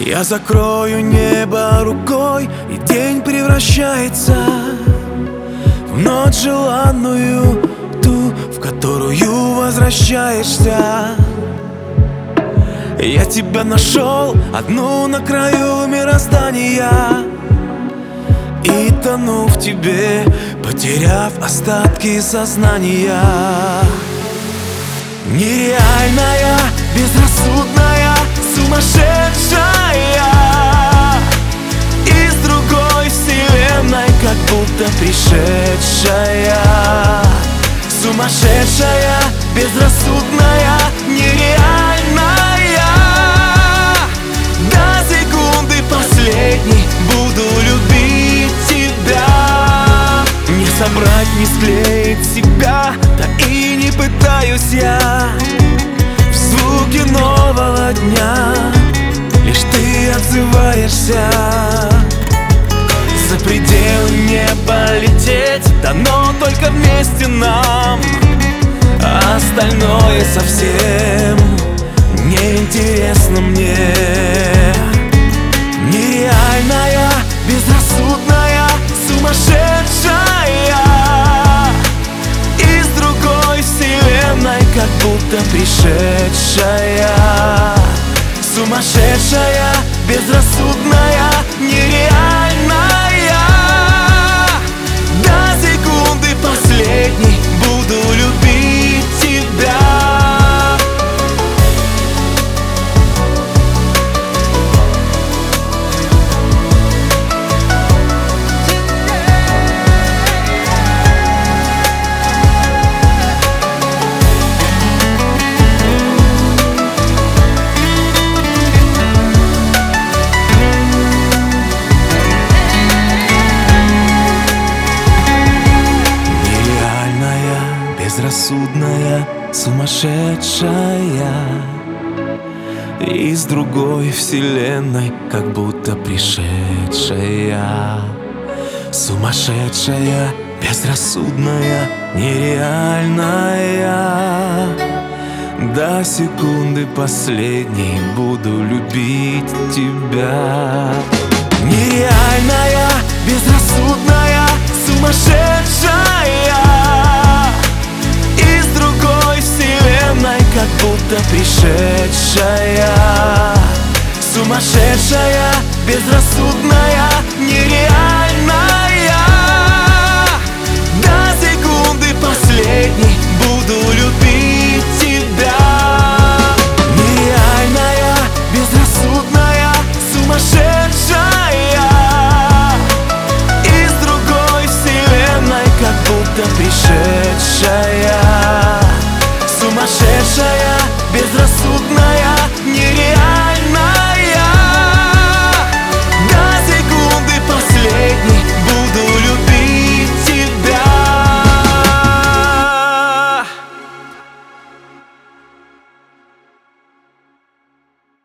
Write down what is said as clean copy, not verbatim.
Я закрою небо рукой, и день превращается в ночь желанную, ту, в которую возвращаешься. Я тебя нашел одну на краю мироздания, и тону в тебе, потеряв остатки сознания. Нереальная, безрассудная, сумасшедшая, из другой вселенной, как будто пришедшая. Сумасшедшая, безрассудная, нереальная. До секунды последней буду любить тебя. Не собрать, не склеить себя, да и не пытаюсь я. В звуке нового дня лишь ты отзываешься. За пределы не полететь, дано только вместе нам, а остальное совсем неинтересно мне. Нереальная, безрассудная, сумасшедшая, из другой вселенной, как будто пришедшая. Сумасшедшая, безрассудная, нереальная. До секунды последней буду любить тебя. Безрассудная, сумасшедшая, из другой вселенной, как будто пришедшая. Сумасшедшая, безрассудная, нереальная. До секунды последней буду любить тебя. Нереальная, безрассудная, сумасшедшая, как будто пришедшая. Сумасшедшая, безрассудная, нереальная. До секунды последней буду любить тебя. Нереальная, безрассудная, сумасшедшая, из другой вселенной, как будто пришедшая. Сумасшедшая,